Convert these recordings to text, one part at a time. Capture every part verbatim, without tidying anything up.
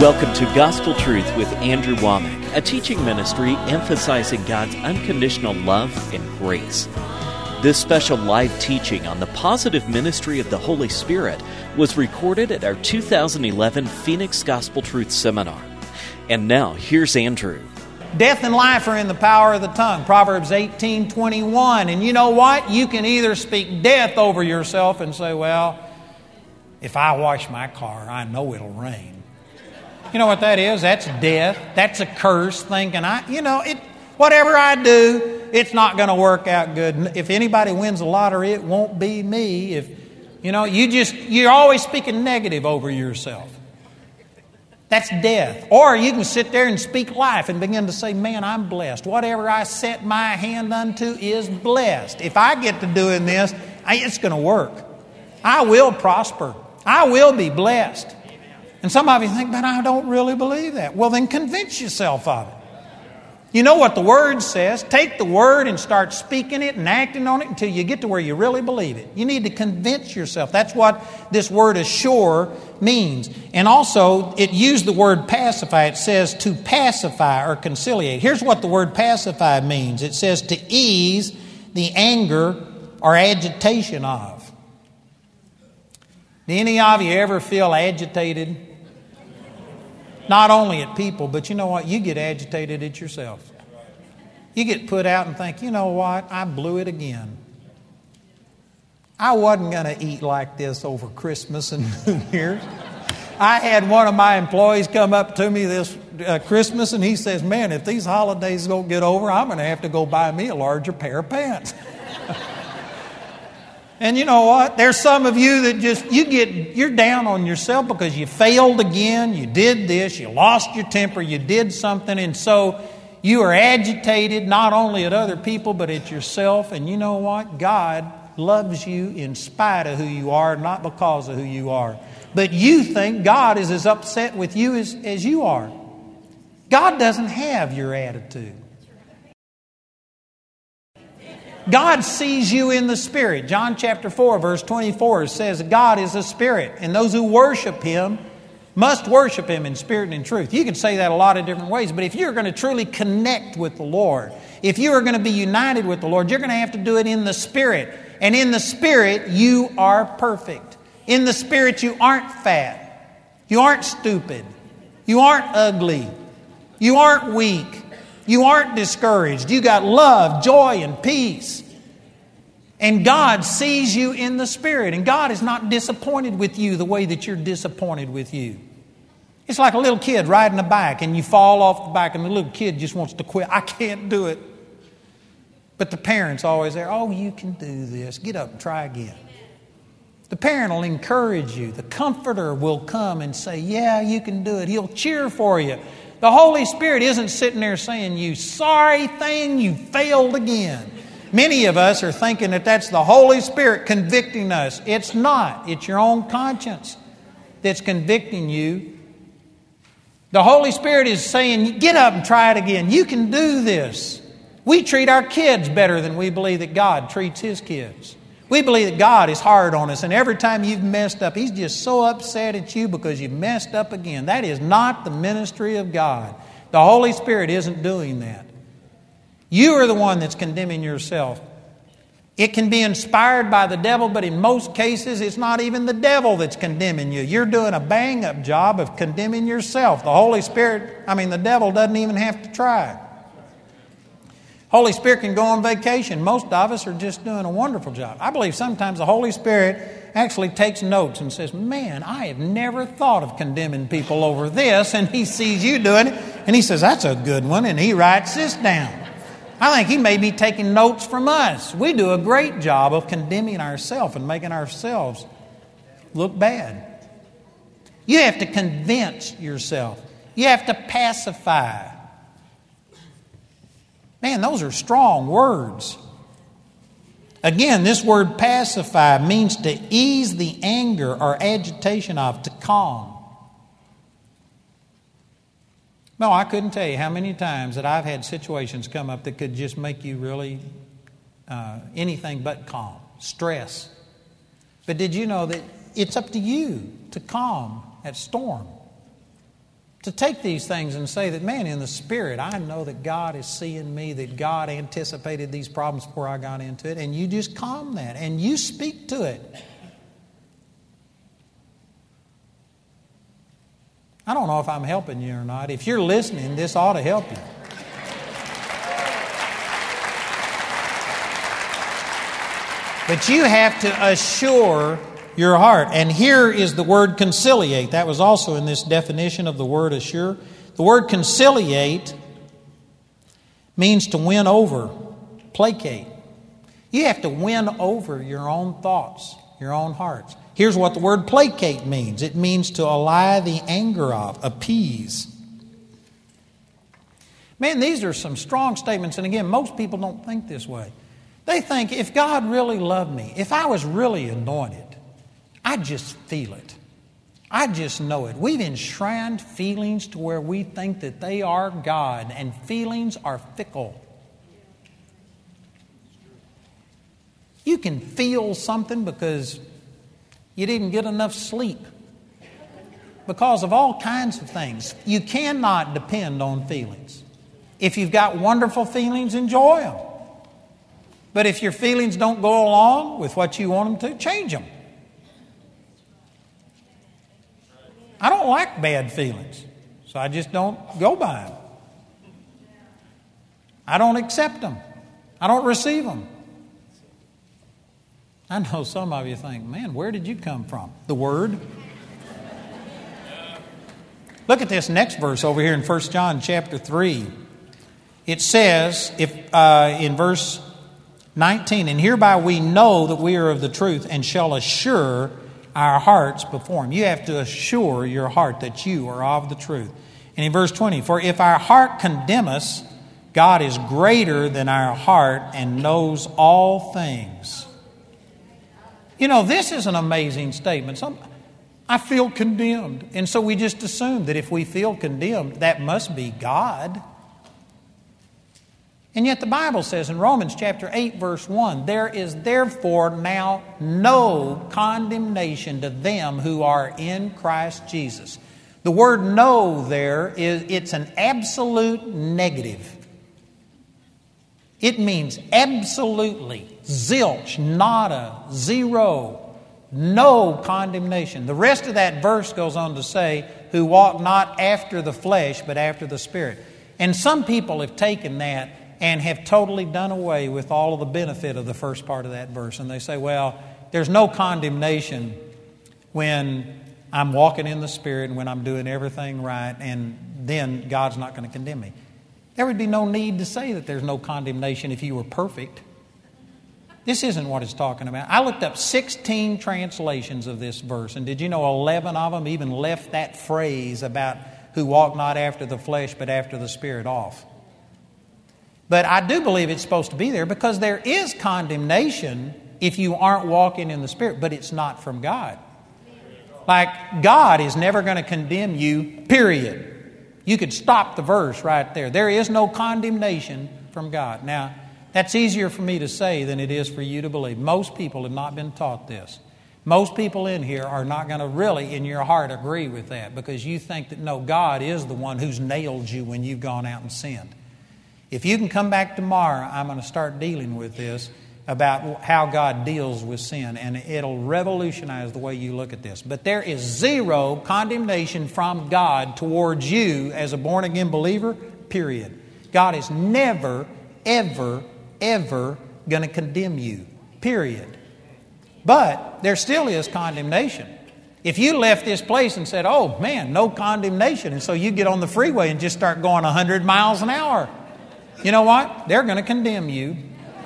Welcome to Gospel Truth with Andrew Womack, a teaching ministry emphasizing God's unconditional love and grace. This special live teaching on the positive ministry of the Holy Spirit was recorded at our two thousand eleven Phoenix Gospel Truth Seminar. And now, here's Andrew. Death and life are in the power of the tongue, Proverbs eighteen twenty-one. And you know what? You can either speak death over yourself and say, well, if I wash my car, I know it'll rain. You know what that is? That's death. That's a curse, thinking, I, you know, it. Whatever I do, it's not going to work out good. If anybody wins the lottery, it won't be me. If you know, you just you're always speaking negative over yourself. That's death. Or you can sit there and speak life and begin to say, man, I'm blessed. Whatever I set my hand unto is blessed. If I get to doing this, it's going to work. I will prosper. I will be blessed. And some of you think, but I don't really believe that. Well, then convince yourself of it. You know what the Word says. Take the Word and start speaking it and acting on it until you get to where you really believe it. You need to convince yourself. That's what this word assure means. And also, it used the word pacify. It says to pacify or conciliate. Here's what the word pacify means. It says to ease the anger or agitation of. Do any of you ever feel agitated? Not only at people, but you know what? You get agitated at yourself. You get put out and think, you know what? I blew it again. I wasn't going to eat like this over Christmas and New Year's. I had one of my employees come up to me this uh, Christmas and he says, man, if these holidays don't get over, I'm going to have to go buy me a larger pair of pants. And you know what? There's some of you that just, you get, you're down on yourself because you failed again, you did this, you lost your temper, you did something, and so you are agitated not only at other people but at yourself. And you know what? God loves you in spite of who you are, not because of who you are. But you think God is as upset with you as, as you are. God doesn't have your attitude. God sees you in the Spirit. John chapter four, verse twenty-four says God is a Spirit, and those who worship Him must worship Him in spirit and in truth. You can say that a lot of different ways, but if you're going to truly connect with the Lord, if you are going to be united with the Lord, you're going to have to do it in the Spirit. And in the Spirit, you are perfect. In the Spirit, you aren't fat. You aren't stupid. You aren't ugly. You aren't weak. You aren't discouraged. You got love, joy, and peace. And God sees you in the Spirit. And God is not disappointed with you the way that you're disappointed with you. It's like a little kid riding a bike and you fall off the bike and the little kid just wants to quit. I can't do it. But the parent's always there. Oh, you can do this. Get up and try again. The parent will encourage you. The comforter will come and say, yeah, you can do it. He'll cheer for you. The Holy Spirit isn't sitting there saying, you sorry thing, you failed again. Many of us are thinking that that's the Holy Spirit convicting us. It's not. It's your own conscience that's convicting you. The Holy Spirit is saying, get up and try it again. You can do this. We treat our kids better than we believe that God treats His kids. We believe that God is hard on us, and every time you've messed up, He's just so upset at you because you messed up again. That is not the ministry of God. The Holy Spirit isn't doing that. You are the one that's condemning yourself. It can be inspired by the devil, but in most cases, it's not even the devil that's condemning you. You're doing a bang-up job of condemning yourself. The Holy Spirit, I mean, the devil doesn't even have to try. Holy Spirit can go on vacation. Most of us are just doing a wonderful job. I believe sometimes the Holy Spirit actually takes notes and says, man, I have never thought of condemning people over this. And He sees you doing it. And He says, that's a good one. And He writes this down. I think He may be taking notes from us. We do a great job of condemning ourselves and making ourselves look bad. You have to convince yourself. You have to pacify. Man, those are strong words. Again, this word pacify means to ease the anger or agitation of, to calm. No, I couldn't tell you how many times that I've had situations come up that could just make you really uh, anything but calm, stress. But did you know that it's up to you to calm that storm? To take these things and say that, man, in the Spirit, I know that God is seeing me, that God anticipated these problems before I got into it, and you just calm that, and you speak to it. I don't know if I'm helping you or not. If you're listening, this ought to help you. But you have to assure your heart. And here is the word conciliate. That was also in this definition of the word assure. The word conciliate means to win over, placate. You have to win over your own thoughts, your own hearts. Here's what the word placate means. It means to allay the anger of, appease. Man, these are some strong statements. And again, most people don't think this way. They think if God really loved me, if I was really anointed, I just feel it. I just know it. We've enshrined feelings to where we think that they are God, and feelings are fickle. You can feel something because you didn't get enough sleep, because of all kinds of things. You cannot depend on feelings. If you've got wonderful feelings, enjoy them. But if your feelings don't go along with what you want them to, change them. I don't like bad feelings, so I just don't go by them. I don't accept them. I don't receive them. I know some of you think, man, where did you come from? The Word. Look at this next verse over here in First John chapter three. It says, if uh, in verse nineteen, and hereby we know that we are of the truth and shall assure our hearts before Him. You have to assure your heart that you are of the truth. And in verse twenty, for if our heart condemn us, God is greater than our heart and knows all things. You know, this is an amazing statement. Some, I feel condemned. And so we just assume that if we feel condemned, that must be God. And yet the Bible says in Romans chapter eight, verse one, there is therefore now no condemnation to them who are in Christ Jesus. The word "no" there is, it's an absolute negative. It means absolutely, zilch, nada, zero, no condemnation. The rest of that verse goes on to say, who walk not after the flesh, but after the Spirit. And some people have taken that and have totally done away with all of the benefit of the first part of that verse. And they say, well, there's no condemnation when I'm walking in the Spirit and when I'm doing everything right, and then God's not going to condemn me. There would be no need to say that there's no condemnation if you were perfect. This isn't what it's talking about. I looked up sixteen translations of this verse, and did you know eleven of them even left that phrase about who walk not after the flesh but after the Spirit off. But I do believe it's supposed to be there, because there is condemnation if you aren't walking in the Spirit, but it's not from God. Like, God is never going to condemn you, period. You could stop the verse right there. There is no condemnation from God. Now, that's easier for me to say than it is for you to believe. Most people have not been taught this. Most people in here are not going to really, in your heart, agree with that, because you think that, no, God is the one who's nailed you when you've gone out and sinned. If you can come back tomorrow, I'm going to start dealing with this about how God deals with sin, and it'll revolutionize the way you look at this. But there is zero condemnation from God towards you as a born-again believer, period. God is never, ever, ever going to condemn you, period. But there still is condemnation. If you left this place and said, oh man, no condemnation, and so you get on the freeway and just start going one hundred miles an hour, you know what? They're going to condemn you.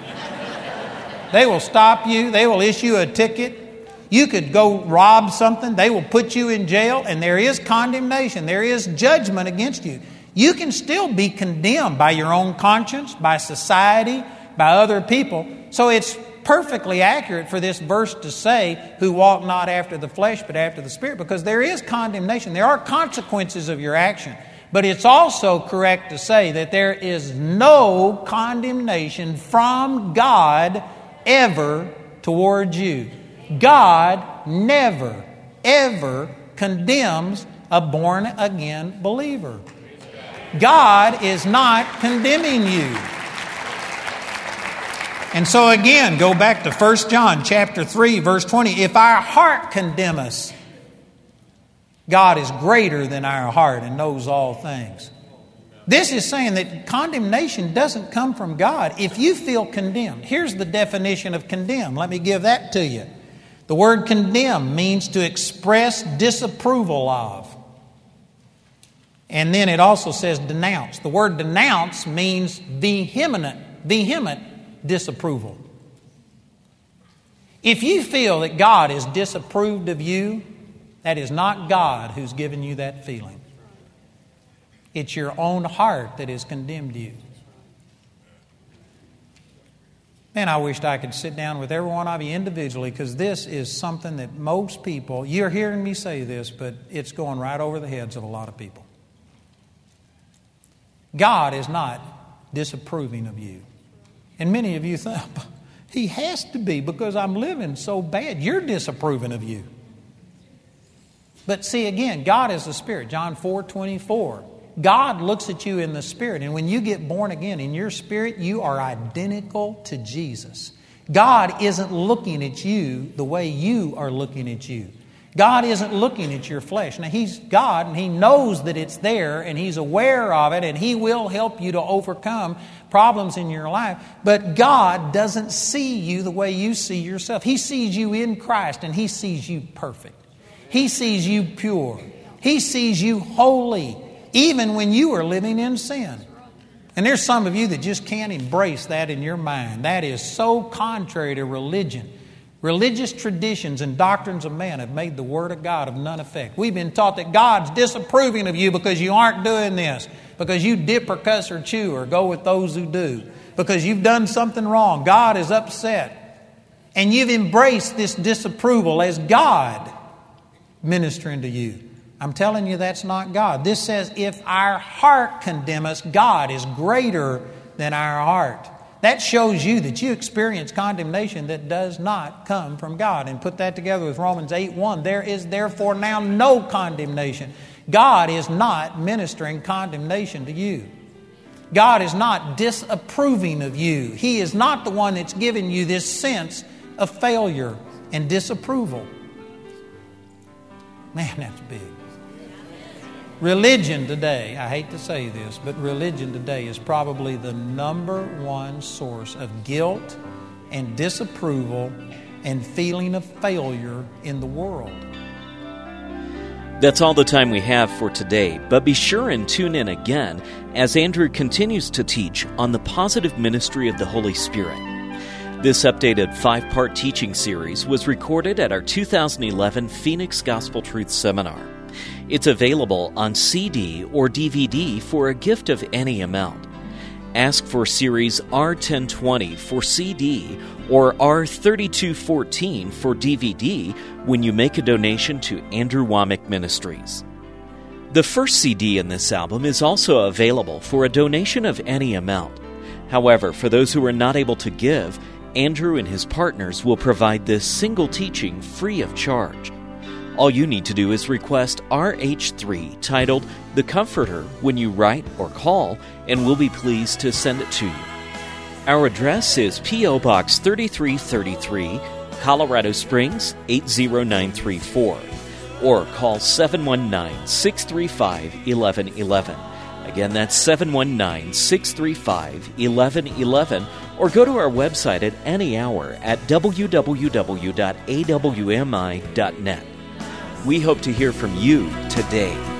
They will stop you. They will issue a ticket. You could go rob something. They will put you in jail, and there is condemnation. There is judgment against you. You can still be condemned by your own conscience, by society, by other people. So it's perfectly accurate for this verse to say, who walk not after the flesh, but after the Spirit, because there is condemnation. There are consequences of your action. But it's also correct to say that there is no condemnation from God ever towards you. God never, ever condemns a born-again believer. God is not condemning you. And so again, go back to First John chapter three, verse twenty. If our heart condemn us, God is greater than our heart and knows all things. This is saying that condemnation doesn't come from God. If you feel condemned, here's the definition of condemn. Let me give that to you. The word condemn means to express disapproval of. And then it also says denounce. The word denounce means vehement, vehement disapproval. If you feel that God is disapproved of you, that is not God who's given you that feeling. It's your own heart that has condemned you. Man, I wished I could sit down with every one of you individually, because this is something that most people, you're hearing me say this, but it's going right over the heads of a lot of people. God is not disapproving of you. And many of you think, He has to be because I'm living so bad. You're disapproving of you. But see, again, God is the Spirit. John four twenty-four. God looks at you in the Spirit. And when you get born again in your spirit, you are identical to Jesus. God isn't looking at you the way you are looking at you. God isn't looking at your flesh. Now, He's God, and He knows that it's there, and He's aware of it, and He will help you to overcome problems in your life. But God doesn't see you the way you see yourself. He sees you in Christ, and He sees you perfect. He sees you pure. He sees you holy, even when you are living in sin. And there's some of you that just can't embrace that in your mind. That is so contrary to religion. Religious traditions and doctrines of man have made the Word of God of none effect. We've been taught that God's disapproving of you because you aren't doing this, because you dip or cuss or chew or go with those who do, because you've done something wrong. God is upset. And you've embraced this disapproval as God ministering to you. I'm telling you, that's not God. This says, if our heart condemn us, God is greater than our heart. That shows you that you experience condemnation that does not come from God. And put that together with Romans eight one. There is therefore now no condemnation. God is not ministering condemnation to you. God is not disapproving of you. He is not the one that's giving you this sense of failure and disapproval. Man, that's big. Religion today, I hate to say this, but religion today is probably the number one source of guilt and disapproval and feeling of failure in the world. That's all the time we have for today, but be sure and tune in again as Andrew continues to teach on the positive ministry of the Holy Spirit. This updated five-part teaching series was recorded at our two thousand eleven Phoenix Gospel Truth Seminar. It's available on C D or D V D for a gift of any amount. Ask for Series R ten twenty for C D or R thirty-two fourteen for D V D when you make a donation to Andrew Wommack Ministries. The first C D in this album is also available for a donation of any amount. However, for those who are not able to give, Andrew and his partners will provide this single teaching free of charge. All you need to do is request R H three titled The Comforter when you write or call, and we'll be pleased to send it to you. Our address is P O Box thirty-three thirty-three, Colorado Springs eight zero nine three four, or call seven one nine, six three five, one one one one. Again, that's seven one nine, six three five, one one one one, or go to our website at any hour at w w w dot a w m i dot net. We hope to hear from you today.